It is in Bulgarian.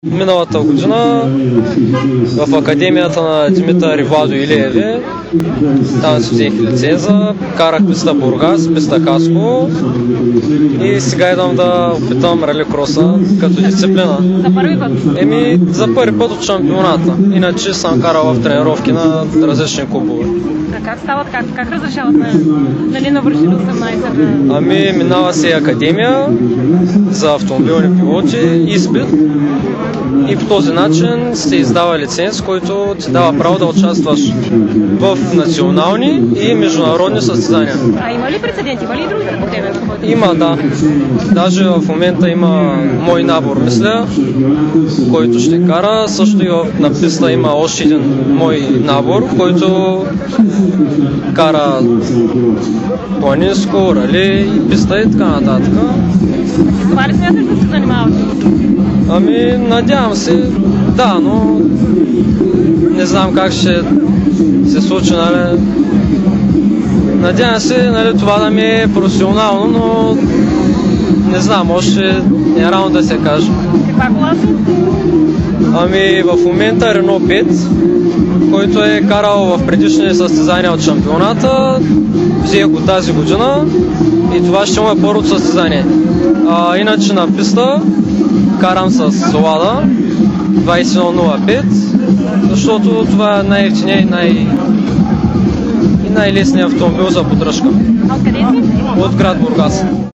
Миналата година в Академията на Димитър и Владо Илиеви, там си взех лиценза, карах писта Бургас, писта Хасково и сега идвам да опитам раликроса като дисциплина. За първи път? За първи път от шампионата, иначе съм карал в тренировки на различни клубове. А как стават, как разрешават нали навършили 18? Минава се академия за автомобилни пилоти, изпит и по този начин се издава лиценз, който ти дава право да участваш в национални и международни състезания. А има ли прецеденти? Има ли и други по тебе? Има, да. Даже в момента има мой набор, мисля, който ще кара. Също и на писта има още един мой набор, който кара планинско, рали, писта и така нататък. Това ли смяташ да се занимаваш? Надявам се, да, но не знам как ще се случи, нали. Надявам се, нали, това да ми е професионално, но не знам, още не е рано да се каже. Каква кола си? В момента Рено 5, който е карал в предишни състезания от шампионата, взех го тази година и това ще му е първото състезание. Иначе на писта карам с Лада 2105, защото това е най-ефтиният и най-лесният автомобил за поддръжка. А откъде си? От град Бургас.